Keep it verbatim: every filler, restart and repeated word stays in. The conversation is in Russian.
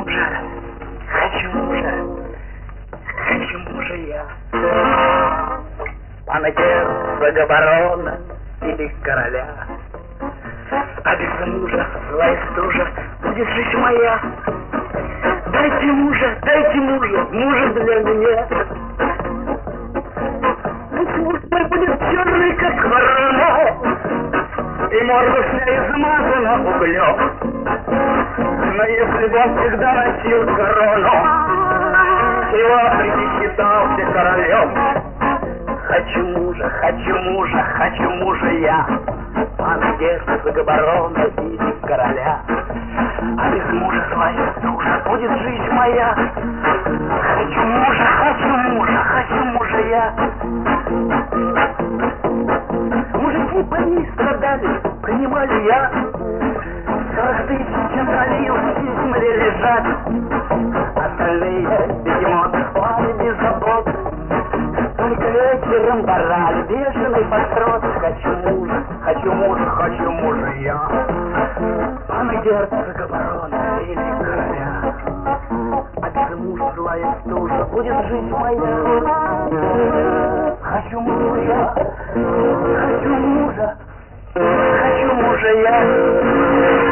мужа, хочу мужа, хочу мужа я. Пана герцога, барона или короля. А без мужа злая стужа будет жизнь моя. Дайте мужа, дайте мужа, мужа для меня. Пусть муж мой будет черный, как ворона, и морда с ней измазана углем. Но если бы он всегда носил корону, и в Африке считался королем. Хочу мужа, хочу мужа, хочу мужа я, пана герцога, барона или короля. А без мужа злая стужа будет жизнь моя. Хочу мужа, хочу мужа, хочу мужа я. Мужики больные страдали, принимали я. Сорок тысяч налил, в земле лежат. Остальные бегемоты спали без забот. Только вечером барали, бешеный построт. Хочу мужа, хочу мужа, хочу мужа я, пана герцога, барона или короля. А без мужа злая стужа будет жизнь моя. Хочу мужа я, хочу мужа, хочу мужа я.